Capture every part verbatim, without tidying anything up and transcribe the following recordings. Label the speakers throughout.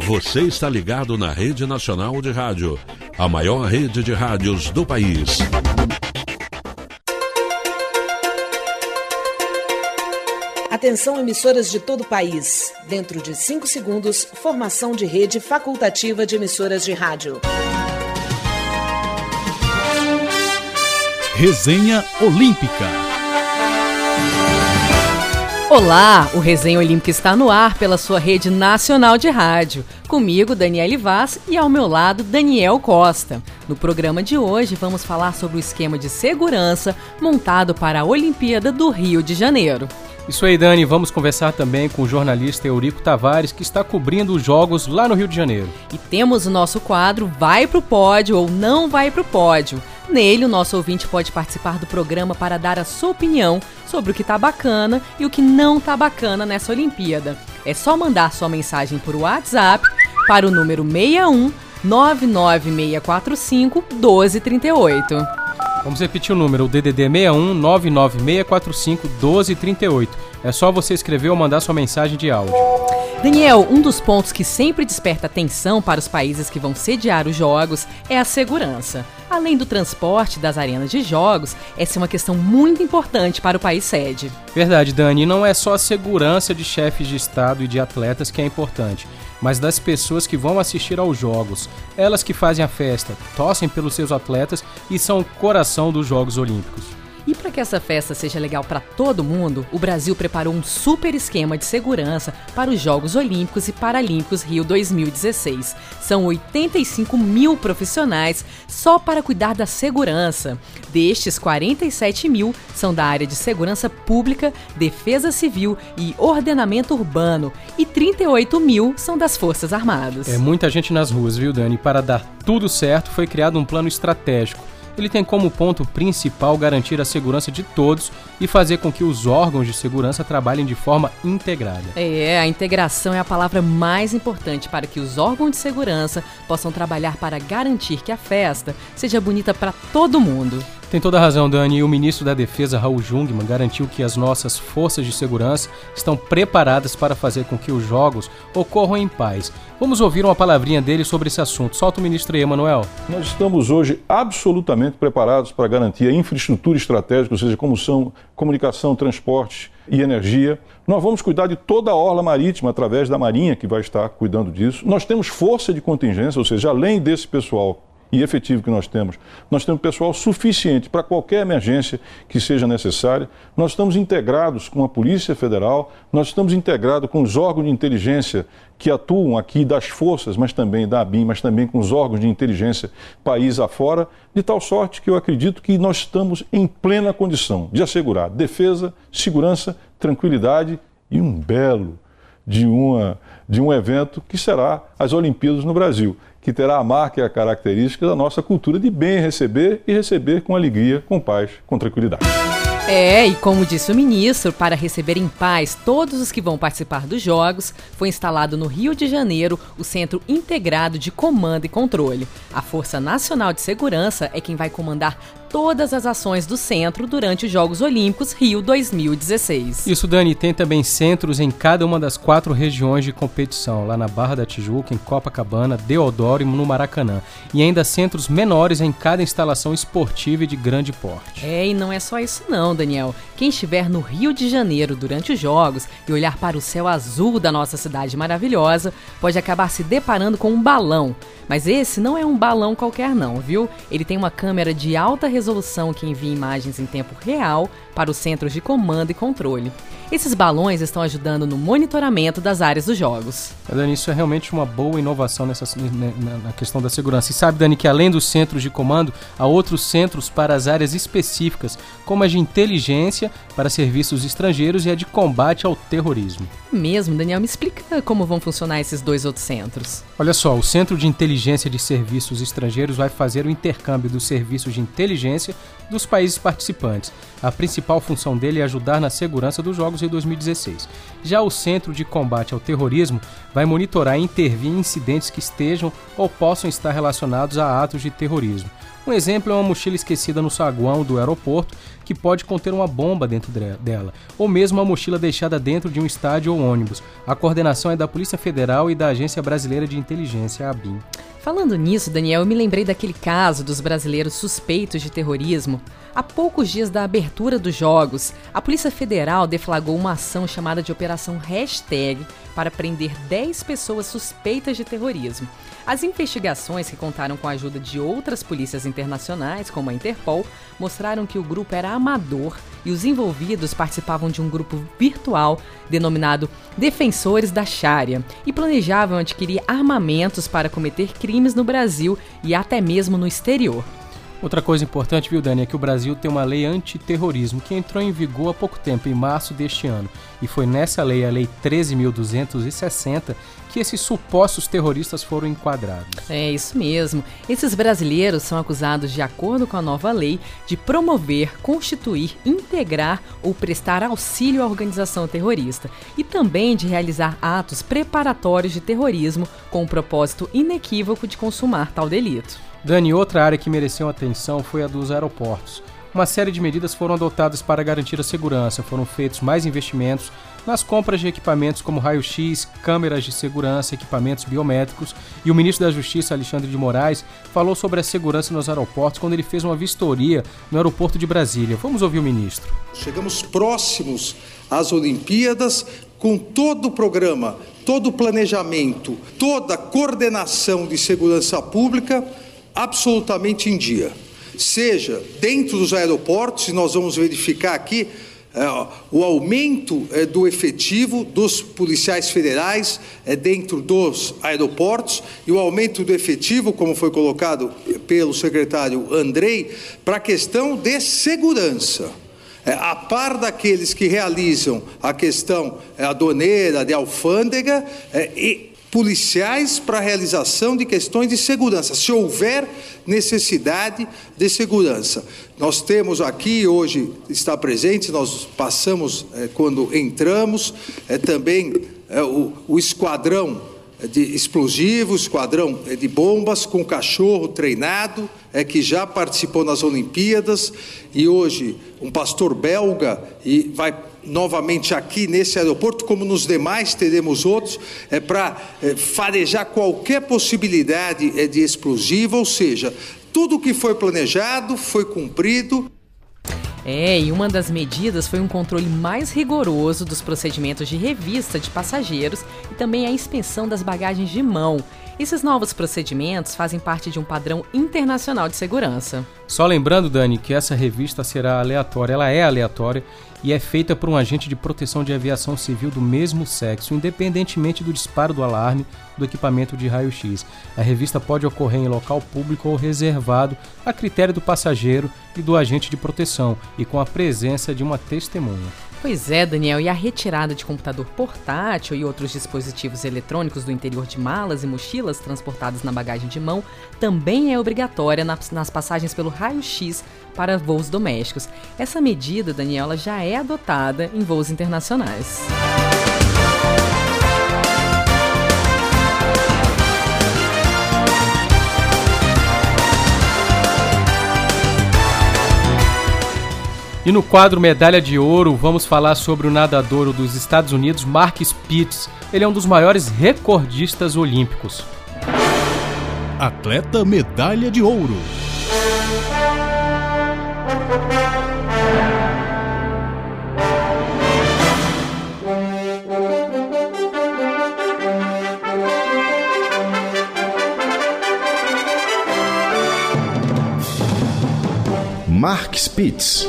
Speaker 1: Você está ligado na Rede Nacional de Rádio, a maior rede de rádios do país.
Speaker 2: Atenção, emissoras de todo o país. Dentro de cinco segundos, formação de rede facultativa de emissoras de rádio.
Speaker 3: Resenha Olímpica.
Speaker 4: Olá, o Resenha Olímpica está no ar pela sua rede nacional de rádio. Comigo, Daniele Vaz, e ao meu lado, Daniel Costa. No programa de hoje, vamos falar sobre o esquema de segurança montado para a Olimpíada do Rio de Janeiro.
Speaker 5: Isso aí, Dani. Vamos conversar também com o jornalista Eurico Tavares, que está cobrindo os Jogos lá no Rio de Janeiro.
Speaker 4: E temos o nosso quadro Vai Pro Pódio ou Não Vai Pro Pódio. Nele, o nosso ouvinte pode participar do programa para dar a sua opinião sobre o que tá bacana e o que não tá bacana nessa Olimpíada. É só mandar sua mensagem por WhatsApp para o número seis um nove nove seis quatro cinco um dois três oito.
Speaker 5: Vamos repetir o número, o D D D seis um nove nove seis quatro cinco um dois três oito. É só você escrever ou mandar sua mensagem de áudio.
Speaker 4: Daniel, um dos pontos que sempre desperta atenção para os países que vão sediar os Jogos é a segurança. Além do transporte das arenas de jogos, essa é uma questão muito importante para o país sede.
Speaker 5: Verdade, Dani. Não é só a segurança de chefes de Estado e de atletas que é importante, mas das pessoas que vão assistir aos Jogos. Elas que fazem a festa, torcem pelos seus atletas e são o coração dos Jogos Olímpicos.
Speaker 4: E para que essa festa seja legal para todo mundo, o Brasil preparou um super esquema de segurança para os Jogos Olímpicos e Paralímpicos Rio dois mil e dezesseis. São oitenta e cinco mil profissionais só para cuidar da segurança. Destes, quarenta e sete mil são da área de segurança pública, defesa civil e ordenamento urbano. E trinta e oito mil são das Forças Armadas.
Speaker 5: É muita gente nas ruas, viu, Dani? Para dar tudo certo, foi criado um plano estratégico. Ele tem como ponto principal garantir a segurança de todos e fazer com que os órgãos de segurança trabalhem de forma integrada.
Speaker 4: É, a integração é a palavra mais importante para que os órgãos de segurança possam trabalhar para garantir que a festa seja bonita para todo mundo.
Speaker 5: Tem toda a razão, Dani. O ministro da Defesa, Raul Jungmann, garantiu que as nossas forças de segurança estão preparadas para fazer com que os Jogos ocorram em paz. Vamos ouvir uma palavrinha dele sobre esse assunto. Solta o ministro aí, Emanuel.
Speaker 6: Nós estamos hoje absolutamente preparados para garantir a infraestrutura estratégica, ou seja, como são comunicação, transporte e energia. Nós vamos cuidar de toda a orla marítima através da Marinha, que vai estar cuidando disso. Nós temos força de contingência, ou seja, além desse pessoal e efetivo que nós temos, nós temos pessoal suficiente para qualquer emergência que seja necessária. Nós estamos integrados com a Polícia Federal, nós estamos integrados com os órgãos de inteligência que atuam aqui das forças, mas também da ABIN, mas também com os órgãos de inteligência país afora, de tal sorte que eu acredito que nós estamos em plena condição de assegurar defesa, segurança, tranquilidade e um belo de, uma, de um evento que será as Olimpíadas no Brasil, que terá a marca e a característica da nossa cultura de bem receber e receber com alegria, com paz, com tranquilidade.
Speaker 4: É, e como disse o ministro, para receber em paz todos os que vão participar dos Jogos, foi instalado no Rio de Janeiro o Centro Integrado de Comando e Controle. A Força Nacional de Segurança é quem vai comandar todas as ações do centro durante os Jogos Olímpicos Rio dois mil e dezesseis.
Speaker 5: Isso, Dani, tem também centros em cada uma das quatro regiões de competição, lá na Barra da Tijuca, em Copacabana, Deodoro e no Maracanã. E ainda centros menores em cada instalação esportiva e de grande porte.
Speaker 4: É, e não é só isso não, Daniel. Quem estiver no Rio de Janeiro durante os Jogos e olhar para o céu azul da nossa cidade maravilhosa, pode acabar se deparando com um balão. Mas esse não é um balão qualquer não, viu? Ele tem uma câmera de alta resolução que envia imagens em tempo real para os centros de comando e controle. Esses balões estão ajudando no monitoramento das áreas dos Jogos.
Speaker 5: Dani, isso é realmente uma boa inovação nessa, na, na questão da segurança. E sabe, Dani, que além dos centros de comando, há outros centros para as áreas específicas, como a de inteligência para serviços estrangeiros e a de combate ao terrorismo.
Speaker 4: Mesmo, Daniel, me explica como vão funcionar esses dois outros centros.
Speaker 5: Olha só, o Centro de Inteligência de Serviços Estrangeiros vai fazer o intercâmbio dos serviços de inteligência inteligência dos países participantes. A principal função dele é ajudar na segurança dos Jogos em dois mil e dezesseis. Já o Centro de Combate ao Terrorismo vai monitorar e intervir em incidentes que estejam ou possam estar relacionados a atos de terrorismo. Um exemplo é uma mochila esquecida no saguão do aeroporto que pode conter uma bomba dentro dela, ou mesmo uma mochila deixada dentro de um estádio ou ônibus. A coordenação é da Polícia Federal e da Agência Brasileira de Inteligência, a ABIN.
Speaker 4: Falando nisso, Daniel, eu me lembrei daquele caso dos brasileiros suspeitos de terrorismo. Há poucos dias da abertura dos Jogos, a Polícia Federal deflagrou uma ação chamada de Operação Hashtag para prender dez pessoas suspeitas de terrorismo. As investigações, que contaram com a ajuda de outras polícias internacionais, como a Interpol, mostraram que o grupo era amador e os envolvidos participavam de um grupo virtual denominado Defensores da Sharia e planejavam adquirir armamentos para cometer crimes no Brasil e até mesmo no exterior.
Speaker 5: Outra coisa importante, viu, Dani, é que o Brasil tem uma lei antiterrorismo que entrou em vigor há pouco tempo, em março deste ano. E foi nessa lei, a Lei treze mil duzentos e sessenta, que esses supostos terroristas foram enquadrados.
Speaker 4: É isso mesmo. Esses brasileiros são acusados, de acordo com a nova lei, de promover, constituir, integrar ou prestar auxílio à organização terrorista e também de realizar atos preparatórios de terrorismo com o propósito inequívoco de consumar tal delito.
Speaker 5: Dani, outra área que mereceu atenção foi a dos aeroportos. Uma série de medidas foram adotadas para garantir a segurança. Foram feitos mais investimentos nas compras de equipamentos como raio-x, câmeras de segurança, equipamentos biométricos. E o ministro da Justiça, Alexandre de Moraes, falou sobre a segurança nos aeroportos quando ele fez uma vistoria no aeroporto de Brasília. Vamos ouvir o ministro.
Speaker 3: Chegamos próximos às Olimpíadas com todo o programa, todo o planejamento, toda a coordenação de segurança pública absolutamente em dia. Seja dentro dos aeroportos, e nós vamos verificar aqui é, o aumento é, do efetivo dos policiais federais é, dentro dos aeroportos e o aumento do efetivo, como foi colocado pelo secretário Andrei, para a questão de segurança. É, a par daqueles que realizam a questão é, aduaneira, de alfândega é, e policiais para a realização de questões de segurança, se houver necessidade de segurança. Nós temos aqui, hoje está presente, nós passamos, é, quando entramos, é, também é, o, o esquadrão de explosivos, esquadrão de bombas, com cachorro treinado, é, que já participou nas Olimpíadas, e hoje um pastor belga, e vai novamente aqui nesse aeroporto, como nos demais teremos outros, é, para é, farejar qualquer possibilidade é, de explosivo, ou seja, tudo o que foi planejado foi cumprido.
Speaker 4: É, e uma das medidas foi um controle mais rigoroso dos procedimentos de revista de passageiros e também a inspeção das bagagens de mão. Esses novos procedimentos fazem parte de um padrão internacional de segurança.
Speaker 5: Só lembrando, Dani, que essa revista será aleatória, ela é aleatória e é feita por um agente de proteção de aviação civil do mesmo sexo, independentemente do disparo do alarme do equipamento de raio-x. A revista pode ocorrer em local público ou reservado a critério do passageiro e do agente de proteção e com a presença de uma testemunha.
Speaker 4: Pois é, Daniel, e a retirada de computador portátil e outros dispositivos eletrônicos do interior de malas e mochilas transportadas na bagagem de mão também é obrigatória nas, nas passagens pelo raio-x para voos domésticos. Essa medida, Daniela, já é adotada em voos internacionais.
Speaker 5: E no quadro Medalha de Ouro, vamos falar sobre o nadador dos Estados Unidos, Mark Spitz. Ele é um dos maiores recordistas olímpicos.
Speaker 7: Atleta Medalha de Ouro.
Speaker 8: Mark Spitz.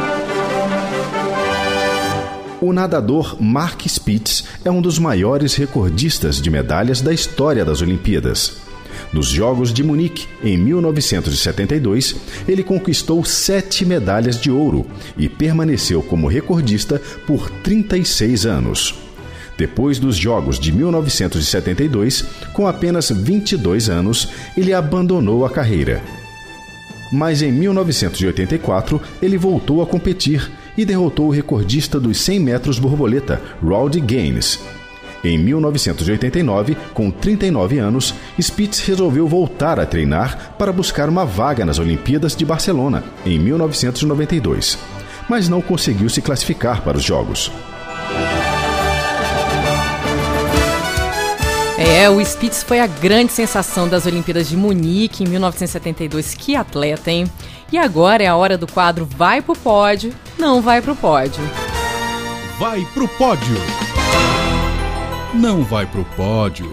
Speaker 8: O nadador Mark Spitz é um dos maiores recordistas de medalhas da história das Olimpíadas. Nos Jogos de Munique, em mil novecentos e setenta e dois, ele conquistou sete medalhas de ouro e permaneceu como recordista por trinta e seis anos. Depois dos Jogos de mil novecentos e setenta e dois, com apenas vinte e dois anos, ele abandonou a carreira. mas em mil novecentos e oitenta e quatro ele voltou a competir e derrotou o recordista dos cem metros borboleta, Rowdy Gaines. Em mil novecentos e oitenta e nove, com trinta e nove anos, Spitz resolveu voltar a treinar para buscar uma vaga nas Olimpíadas de Barcelona, em mil novecentos e noventa e dois, mas não conseguiu se classificar para os Jogos.
Speaker 4: É, o Spitz foi a grande sensação das Olimpíadas de Munique em mil novecentos e setenta e dois. Que atleta, hein? E agora é a hora do quadro Vai pro Pódio, Não Vai pro Pódio.
Speaker 7: Vai pro pódio. Não vai pro pódio.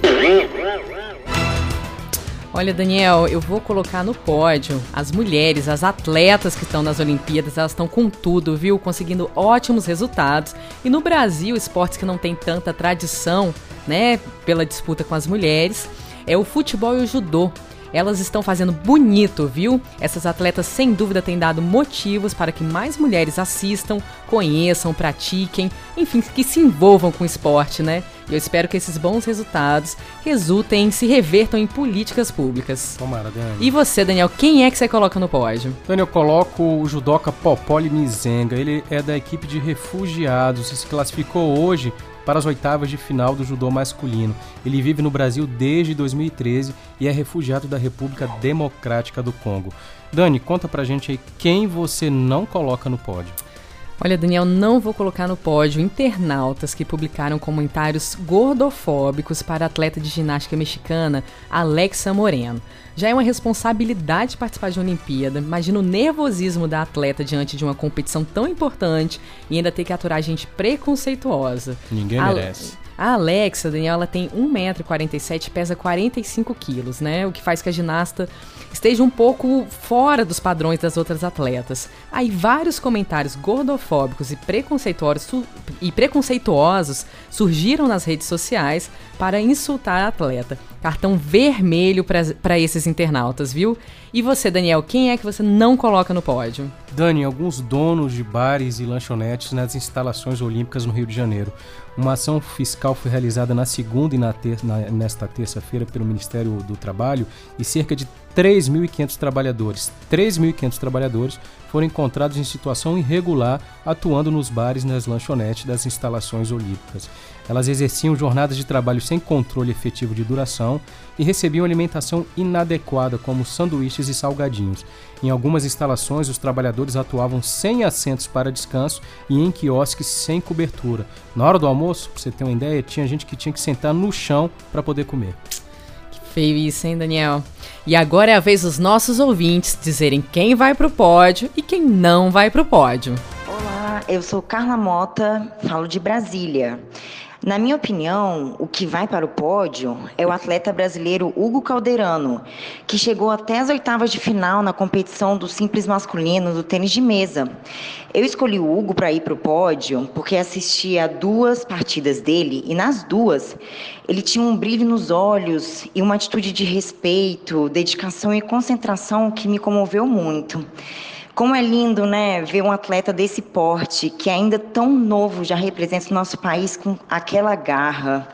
Speaker 4: Olha, Daniel, eu vou colocar no pódio as mulheres, as atletas que estão nas Olimpíadas, elas estão com tudo, viu? Conseguindo ótimos resultados. E no Brasil, esportes que não tem tanta tradição, né, pela disputa com as mulheres, é o futebol e o judô. Elas estão fazendo bonito, viu? Essas atletas, sem dúvida, têm dado motivos para que mais mulheres assistam, conheçam, pratiquem, enfim, que se envolvam com o esporte, né? E eu espero que esses bons resultados resultem, se revertam em políticas públicas.
Speaker 5: Tomara, Dani.
Speaker 4: E você, Daniel, quem é que você coloca no pódio?
Speaker 5: Dani, eu coloco o judoca Popoli Mizenga. Ele é da equipe de refugiados e se classificou hoje para as oitavas de final do judô masculino. Ele vive no Brasil desde dois mil e treze e é refugiado da República Democrática do Congo. Dani, conta pra gente aí quem você não coloca no pódio.
Speaker 4: Olha, Daniel, não vou colocar no pódio internautas que publicaram comentários gordofóbicos para a atleta de ginástica mexicana Alexa Moreno. Já é uma responsabilidade participar de uma Olimpíada. Imagina o nervosismo da atleta diante de uma competição tão importante e ainda ter que aturar gente preconceituosa.
Speaker 5: Ninguém
Speaker 4: a,
Speaker 5: merece.
Speaker 4: A Alexa, Daniel, ela tem um metro e quarenta e sete e pesa quarenta e cinco quilos, né? O que faz que a ginasta esteja um pouco fora dos padrões das outras atletas. Aí vários comentários gordofóbicos e preconceituosos, e preconceituosos surgiram nas redes sociais para insultar a atleta. Cartão vermelho para esses internautas, viu? E você, Daniel, quem é que você não coloca no pódio?
Speaker 5: Dani, alguns donos de bares e lanchonetes nas instalações olímpicas no Rio de Janeiro. Uma ação fiscal foi realizada na segunda e na ter- na, nesta terça-feira pelo Ministério do Trabalho e cerca de três mil e quinhentos trabalhadores, três mil e quinhentos trabalhadores foram encontrados em situação irregular atuando nos bares e nas lanchonetes das instalações olímpicas. Elas exerciam jornadas de trabalho sem controle efetivo de duração e recebiam alimentação inadequada, como sanduíches e salgadinhos. Em algumas instalações, os trabalhadores atuavam sem assentos para descanso e em quiosques sem cobertura. Na hora do almoço, para você ter uma ideia, tinha gente que tinha que sentar no chão para poder comer.
Speaker 4: Que feio isso, hein, Daniel? E agora é a vez dos nossos ouvintes dizerem quem vai pro pódio e quem não vai pro pódio.
Speaker 9: Olá, eu sou Carla Mota, falo de Brasília. Na minha opinião, o que vai para o pódio é o atleta brasileiro Hugo Calderano, que chegou até as oitavas de final na competição do simples masculino do tênis de mesa. Eu escolhi o Hugo para ir para o pódio porque assisti a duas partidas dele e nas duas ele tinha um brilho nos olhos e uma atitude de respeito, dedicação e concentração que me comoveu muito. Como é lindo, né, ver um atleta desse porte, que ainda tão novo já representa o nosso país com aquela garra.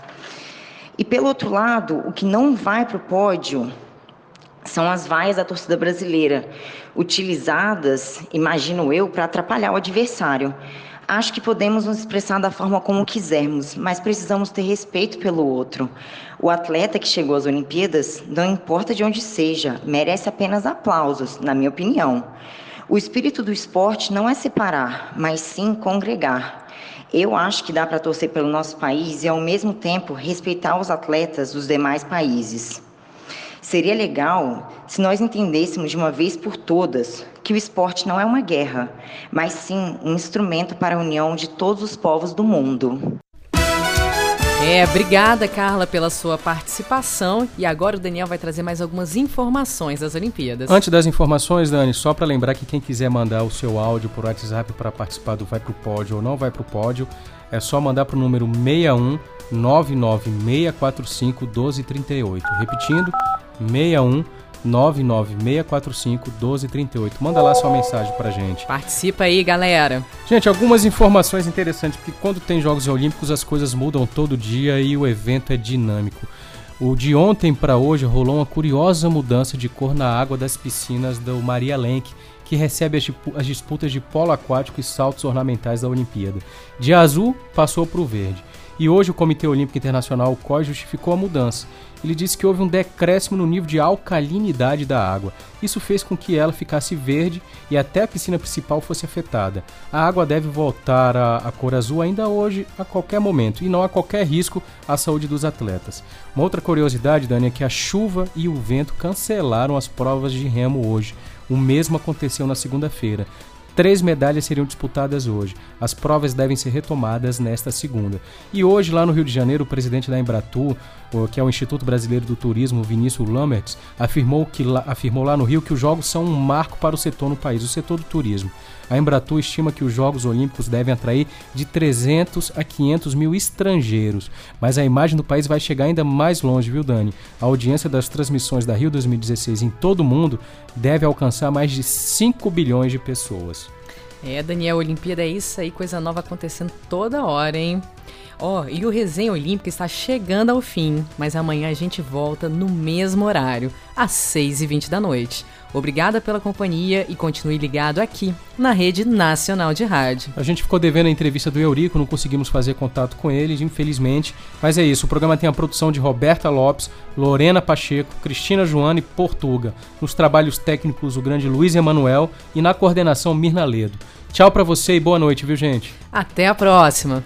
Speaker 9: E pelo outro lado, o que não vai para o pódio são as vaias da torcida brasileira, utilizadas, imagino eu, para atrapalhar o adversário. Acho que podemos nos expressar da forma como quisermos, mas precisamos ter respeito pelo outro. O atleta que chegou às Olimpíadas, não importa de onde seja, merece apenas aplausos, na minha opinião. O espírito do esporte não é separar, mas sim congregar. Eu acho que dá para torcer pelo nosso país e, ao mesmo tempo, respeitar os atletas dos demais países. Seria legal se nós entendêssemos de uma vez por todas que o esporte não é uma guerra, mas sim um instrumento para a união de todos os povos do mundo.
Speaker 4: É, obrigada, Carla, pela sua participação. E agora o Daniel vai trazer mais algumas informações das Olimpíadas.
Speaker 5: Antes das informações, Dani, só para lembrar que quem quiser mandar o seu áudio por WhatsApp para participar do Vai Pro Pódio ou não Vai Pro Pódio, é só mandar para o número seis um nove nove seis quatro cinco um dois três oito. Repetindo, seis um nove nove seis quatro cinco um dois três oito. Manda lá sua mensagem pra gente.
Speaker 4: Participa aí, galera.
Speaker 5: Gente, algumas informações interessantes, porque quando tem Jogos Olímpicos as coisas mudam todo dia e o evento é dinâmico. O de ontem para hoje rolou uma curiosa mudança de cor na água das piscinas do Maria Lenk, que recebe as, as disputas de polo aquático e saltos ornamentais da Olimpíada. De azul passou para o verde. E hoje o Comitê Olímpico Internacional, o C O I, justificou a mudança. Ele disse que houve um decréscimo no nível de alcalinidade da água. Isso fez com que ela ficasse verde e até a piscina principal fosse afetada. A água deve voltar à, à cor azul ainda hoje, a qualquer momento, e não há qualquer risco à saúde dos atletas. Uma outra curiosidade, Dani, é que a chuva e o vento cancelaram as provas de remo hoje. O mesmo aconteceu na segunda-feira. Três medalhas seriam disputadas hoje. As provas devem ser retomadas nesta segunda. E hoje, lá no Rio de Janeiro, o presidente da Embratur, que é o Instituto Brasileiro do Turismo, Vinícius Lamberts, afirmou, que lá, afirmou lá no Rio que os Jogos são um marco para o setor no país, o setor do turismo. A Embratur estima que os Jogos Olímpicos devem atrair de trezentos a quinhentos mil estrangeiros. Mas a imagem do país vai chegar ainda mais longe, viu, Dani? A audiência das transmissões da Rio dois mil e dezesseis em todo o mundo deve alcançar mais de cinco bilhões de pessoas.
Speaker 4: É, Daniel, Olimpíada é isso aí, coisa nova acontecendo toda hora, hein? Ó, oh, e o Resenha Olímpica está chegando ao fim, mas amanhã a gente volta no mesmo horário, às seis e vinte da noite. Obrigada pela companhia e continue ligado aqui, na Rede Nacional de Rádio.
Speaker 5: A gente ficou devendo a entrevista do Eurico, não conseguimos fazer contato com ele, infelizmente. Mas é isso, o programa tem a produção de Roberta Lopes, Lorena Pacheco, Cristina Joana e Portuga. Nos trabalhos técnicos, o grande Luiz Emanuel e na coordenação, Mirna Ledo. Tchau pra você e boa noite, viu, gente?
Speaker 4: Até a próxima!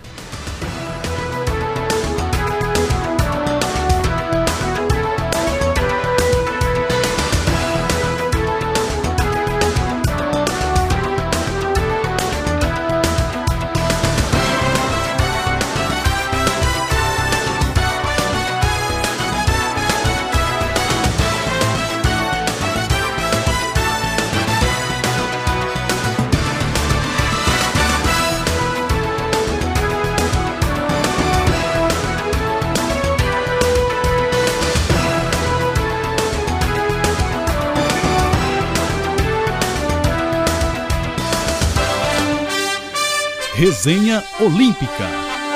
Speaker 7: Resenha Olímpica.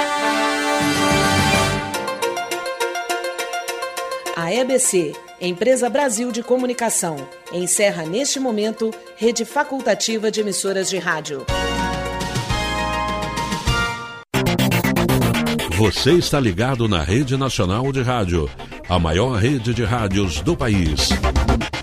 Speaker 2: A E B C, Empresa Brasil de Comunicação, encerra neste momento rede facultativa de emissoras de rádio.
Speaker 1: Você está ligado na Rede Nacional de Rádio, a maior rede de rádios do país.